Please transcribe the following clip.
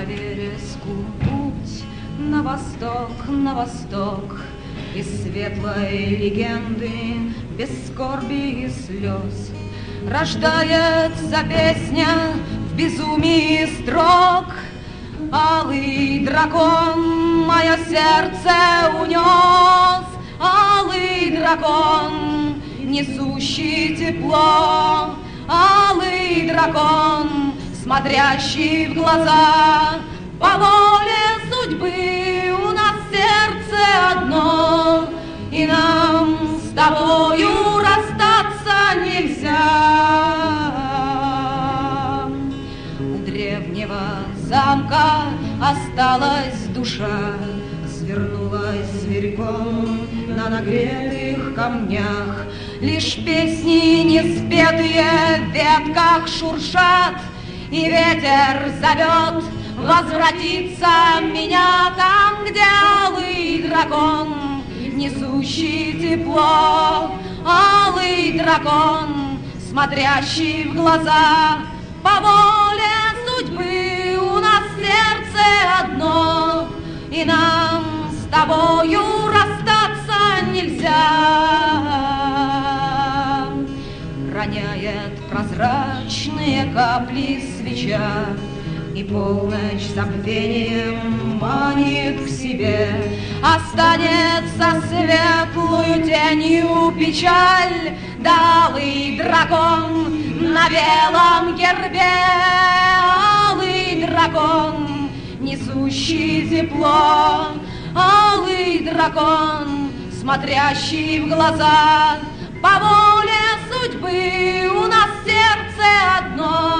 По вереску путь на восток, из светлой легенды, без скорби и слез. Рождается песня в безумии строк. Алый дракон мое сердце унес, алый дракон, несущий тепло, алый дракон, смотрящий в глаза. По воле судьбы у нас сердце одно, и нам с тобою расстаться нельзя. У древнего замка осталась душа, свернулась зверьком на нагретых камнях. Лишь песни неспетые в ветках шуршат, и ветер зовет возвратиться меня там, где алый дракон, несущий тепло, алый дракон, смотрящий в глаза. По воле судьбы у нас сердце одно, и нам с тобою расстаться нельзя. Роняет прозрачные капли свеча, и полночь забвением манит к себе. Останется светлую тенью печаль, да алый дракон на белом гербе, алый дракон, несущий тепло, алый дракон, смотрящий в глаза. По воле судьбы у нас сердце одно,